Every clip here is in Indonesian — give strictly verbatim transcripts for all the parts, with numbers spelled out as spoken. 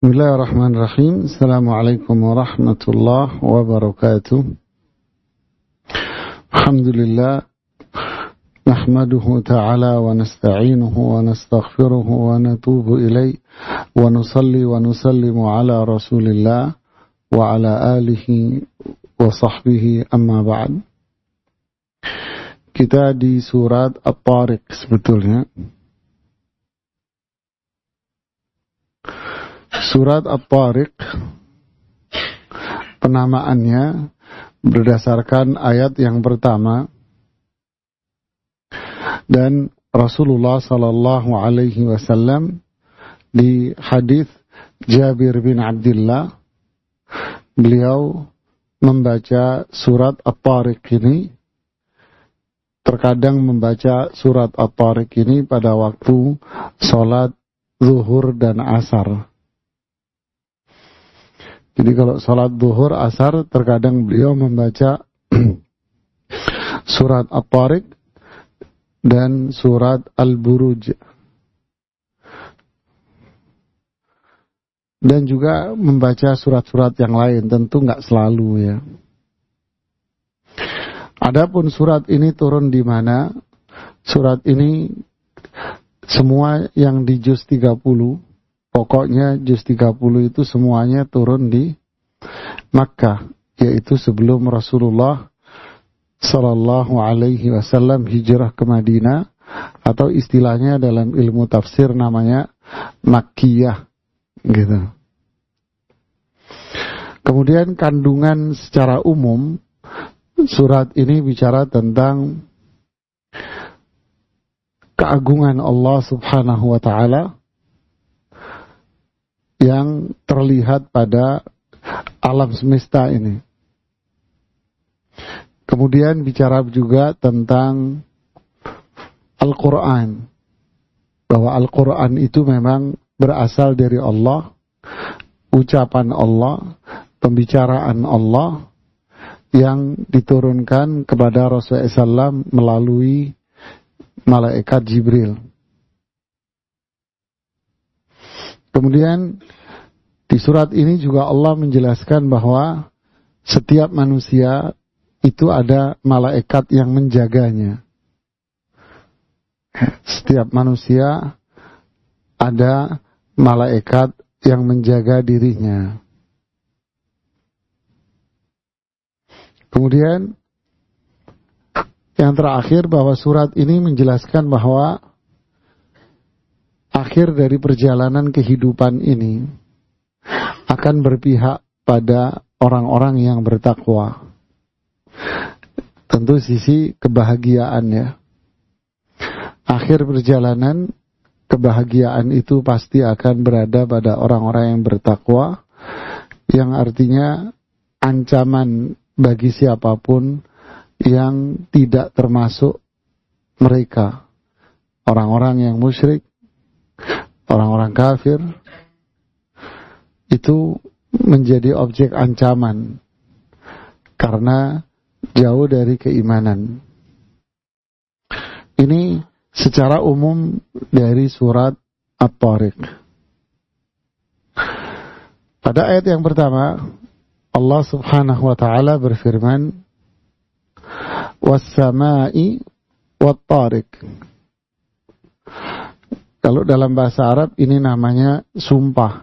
Bismillahirrahmanirrahim. Assalamualaikum warahmatullahi wabarakatuh. Alhamdulillah. Nahmaduhu ta'ala wa nasta'inuhu wa nastaghfiruhu wa natubu ilaih wa nusalli wa nusallimu ala rasulillah wa ala alihi wa sahbihi amma ba'd. Kita di surat At-Tariq sebetulnya. Surat At-Tariq penamaannya berdasarkan ayat yang pertama, dan Rasulullah sallallahu alaihi wasallam di hadis Jabir bin Abdullah, beliau membaca surat At-Tariq ini, terkadang membaca surat At-Tariq ini pada waktu sholat zuhur dan asar. Jadi kalau sholat zuhur asar, terkadang beliau membaca surat At-Tariq dan surat Al-Buruj, dan juga membaca surat-surat yang lain, tentu nggak selalu ya. Adapun surat ini turun di mana? Surat ini semua yang di juz tiga puluh, pokoknya juz tiga puluh itu semuanya turun di Makkah, yaitu sebelum Rasulullah sallallahu alaihi wasallam hijrah ke Madinah, atau istilahnya dalam ilmu tafsir namanya Makkiyah gitu. Kemudian kandungan secara umum surat ini bicara tentang keagungan Allah Subhanahu wa taala yang terlihat pada alam semesta ini. Kemudian bicara juga tentang Al-Quran, bahwa Al-Quran itu memang berasal dari Allah, ucapan Allah, pembicaraan Allah yang diturunkan kepada Rasulullah shallallahu alaihi wasallam melalui malaikat Jibril. Kemudian di surat ini juga Allah menjelaskan bahwa setiap manusia itu ada malaikat yang menjaganya. Setiap manusia ada malaikat yang menjaga dirinya. Kemudian yang terakhir, bahwa surat ini menjelaskan bahwa akhir dari perjalanan kehidupan ini akan berpihak pada orang-orang yang bertakwa. Tentu sisi kebahagiaan ya. Akhir perjalanan kebahagiaan itu pasti akan berada pada orang-orang yang bertakwa, yang artinya ancaman bagi siapapun yang tidak termasuk mereka, orang-orang yang musyrik, orang-orang kafir, itu menjadi objek ancaman karena jauh dari keimanan. Ini secara umum dari surat At-Tariq. Pada ayat yang pertama, Allah Subhanahu wa taala berfirman, "Was-sama'i wat-tariq." Kalau dalam bahasa Arab ini namanya sumpah.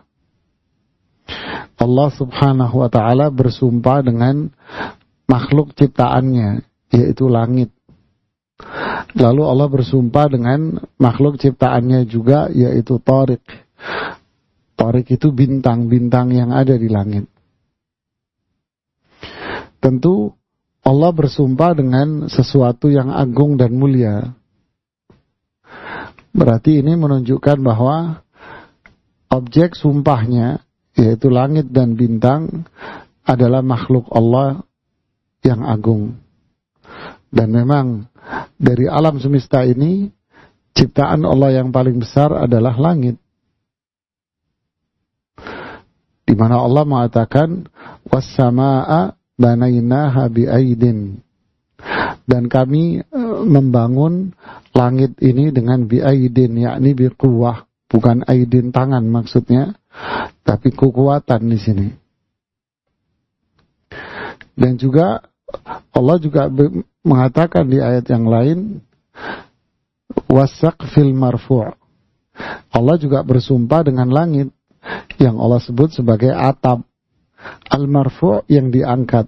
Allah Subhanahu wa taala bersumpah dengan makhluk ciptaannya, yaitu langit. Lalu Allah bersumpah dengan makhluk ciptaannya juga, yaitu Tariq. Tariq itu bintang-bintang yang ada di langit. Tentu Allah bersumpah dengan sesuatu yang agung dan mulia. Berarti ini menunjukkan bahwa objek sumpahnya, yaitu langit dan bintang, adalah makhluk Allah yang agung. Dan memang dari alam semesta ini, ciptaan Allah yang paling besar adalah langit. Di mana Allah mengatakan, "Was-samaa'a banainaha bi'aidin." Dan kami membangun langit ini dengan bi'aidin, yakni biquwah, bukan aidin tangan maksudnya, tapi kekuatan di sini. Dan juga Allah juga mengatakan di ayat yang lain, wasaqfil marfu'. Allah juga bersumpah dengan langit yang Allah sebut sebagai atap, al-marfu' yang diangkat.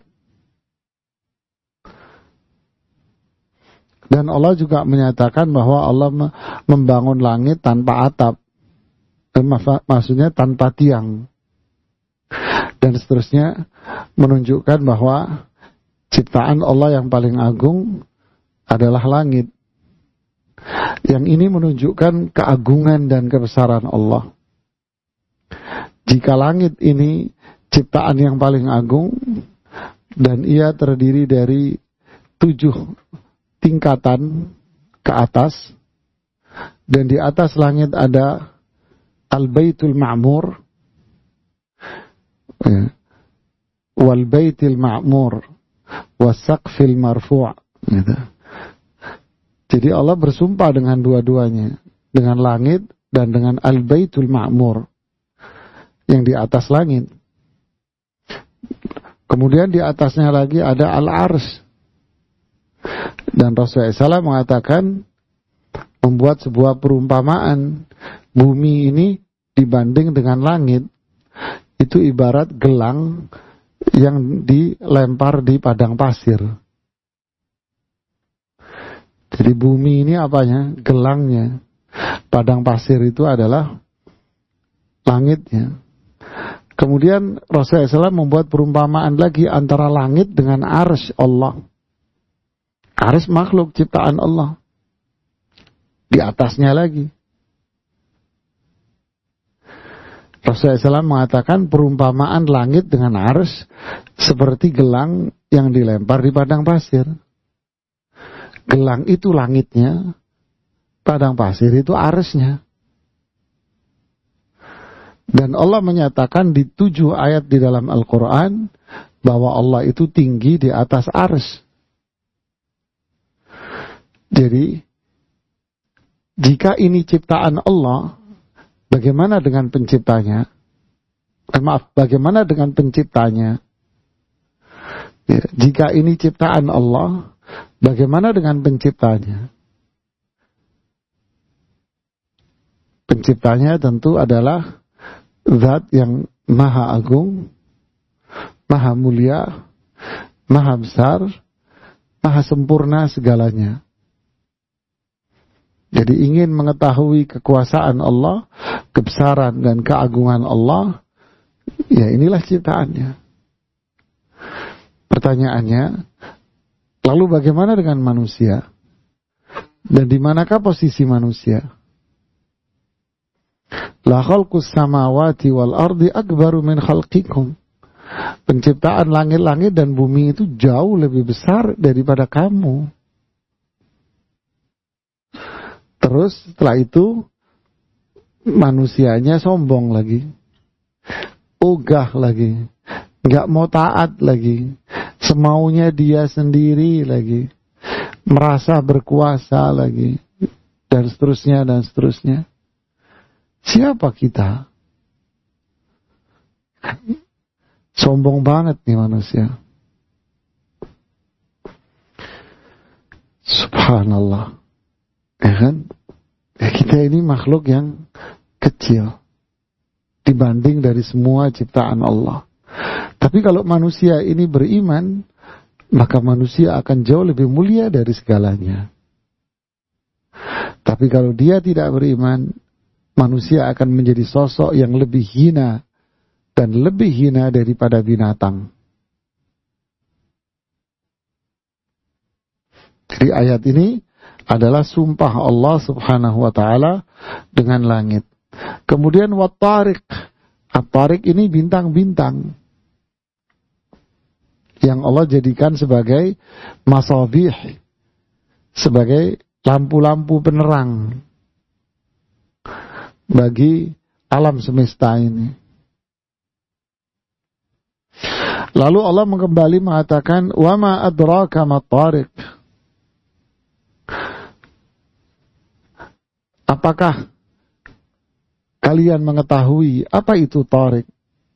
Dan Allah juga menyatakan bahwa Allah membangun langit tanpa atap, maksudnya tanpa tiang. Dan seterusnya menunjukkan bahwa ciptaan Allah yang paling agung adalah langit. Yang ini menunjukkan keagungan dan kebesaran Allah. Jika langit ini ciptaan yang paling agung dan ia terdiri dari tujuh tingkatan ke atas, dan di atas langit ada Al-Baitul Ma'mur, ya, Wal Baitil Ma'mur, Wasaqfil Marfu', gitu. Jadi Allah bersumpah dengan dua-duanya, dengan langit dan dengan Al-Baitul Ma'mur yang di atas langit. Kemudian di atasnya lagi ada Al-Arsy. Dan Rasulullah shallallahu alaihi wasallam mengatakan, membuat sebuah perumpamaan, bumi ini dibanding dengan langit itu ibarat gelang yang dilempar di padang pasir. Jadi bumi ini apanya? Gelangnya. Padang pasir itu adalah langitnya. Kemudian Rasulullah shallallahu alaihi wasallam membuat perumpamaan lagi antara langit dengan arsy Allah. Arsy makhluk ciptaan Allah. Di atasnya lagi. Rasulullah shallallahu alaihi wasallam mengatakan perumpamaan langit dengan arsy seperti gelang yang dilempar di padang pasir. Gelang itu langitnya, padang pasir itu arsy-nya. Dan Allah menyatakan di tujuh ayat di dalam Al-Quran bahwa Allah itu tinggi di atas arsy. Jadi, jika ini ciptaan Allah, bagaimana dengan penciptanya? Eh, maaf, bagaimana dengan penciptanya? Ya, jika ini ciptaan Allah, bagaimana dengan penciptanya? Penciptanya tentu adalah Zat yang maha agung, maha mulia, maha besar, maha sempurna segalanya. Jadi ingin mengetahui kekuasaan Allah, kebesaran dan keagungan Allah, ya inilah ciptaannya. Pertanyaannya, lalu bagaimana dengan manusia? Dan di manakah posisi manusia? La khalqus samawati wal ardi akbaru min khalqikum. Penciptaan langit-langit dan bumi itu jauh lebih besar daripada kamu. Terus setelah itu manusianya sombong lagi, ogah lagi, nggak mau taat lagi, semaunya dia sendiri lagi, merasa berkuasa lagi, dan seterusnya dan seterusnya. Siapa kita? Sombong banget nih manusia. Subhanallah. Ya kan? Ya kita ini makhluk yang kecil dibanding dari semua ciptaan Allah. Tapi kalau manusia ini beriman, maka manusia akan jauh lebih mulia dari segalanya. Tapi kalau dia tidak beriman, manusia akan menjadi sosok yang lebih hina dan lebih hina daripada binatang. Jadi ayat ini adalah sumpah Allah subhanahu wa ta'ala dengan langit. Kemudian wat-tariq. At-tariq ini bintang-bintang yang Allah jadikan sebagai masabih, sebagai lampu-lampu penerang bagi alam semesta ini. Lalu Allah kembali mengatakan, wa ma adraka mat-tariq. Apakah kalian mengetahui apa itu Tariq.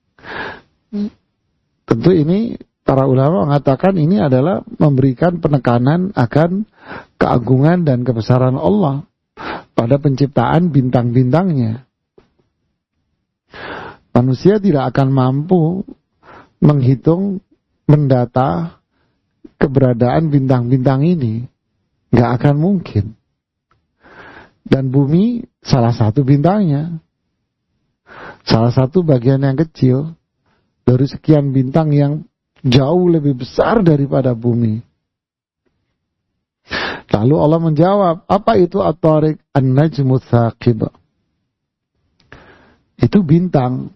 Tentu ini para ulama mengatakan ini adalah memberikan penekanan akan keagungan dan kebesaran Allah pada penciptaan bintang-bintangnya. Manusia tidak akan mampu menghitung, mendata keberadaan bintang-bintang ini. Nggak akan mungkin. Dan bumi salah satu bintangnya. Salah satu bagian yang kecil dari sekian bintang yang jauh lebih besar daripada bumi. Lalu Allah menjawab, apa itu At-Tariq? An-Najmu Tsaqib. Itu bintang.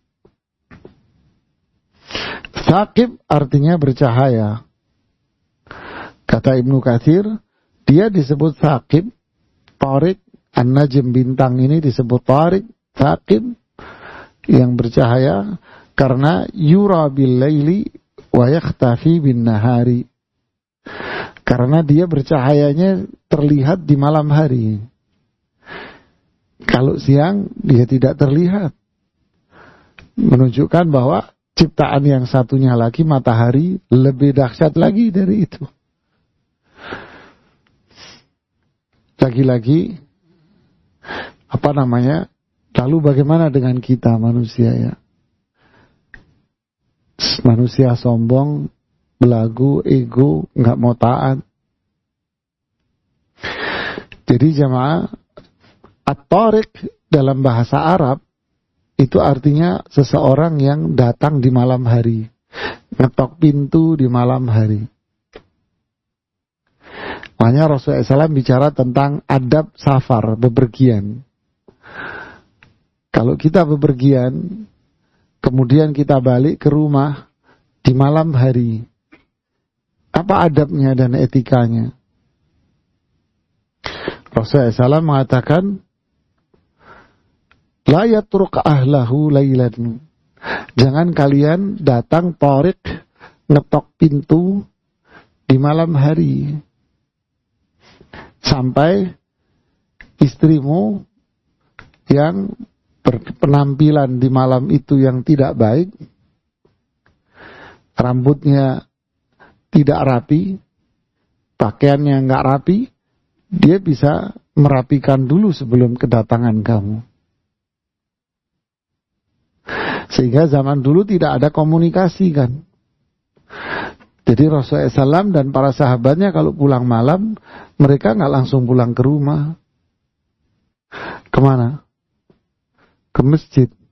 Tsaqib artinya bercahaya. Kata Ibnu Katsir, dia disebut Tsaqib, Tariq, An-Najm bintang ini disebut Tariq, Tsaqib, yang bercahaya karena yura bil laili wa yakhtafi bin nahari. Karena dia bercahayanya terlihat di malam hari. Kalau siang dia tidak terlihat. Menunjukkan bahwa ciptaan yang satunya lagi, matahari, lebih dahsyat lagi dari itu. Lagi-lagi apa namanya? Lalu bagaimana dengan kita manusia ya? Manusia sombong, belagu, ego, nggak mau taat. Jadi jamaah, At-Tariq dalam bahasa Arab itu artinya seseorang yang datang di malam hari, ngetok pintu di malam hari. Makanya Rasulullah shallallahu alaihi wasallam bicara tentang adab safar, bepergian. Kalau kita bepergian, kemudian kita balik ke rumah di malam hari, apa adabnya dan etikanya? Rasulullah shallallahu alaihi wasallam mengatakan, la yatruk ahlahu lailan. Jangan kalian datang Tariq, ngetok pintu di malam hari sampai istrimu yang berpenampilan di malam itu yang tidak baik, rambutnya tidak rapi, pakaiannya nggak rapi, dia bisa merapikan dulu sebelum kedatangan kamu. Sehingga zaman dulu tidak ada komunikasi kan. Jadi Rasulullah shallallahu alaihi wasallam dan para sahabatnya kalau pulang malam, mereka nggak langsung pulang ke rumah. Kemana? Ke masjid.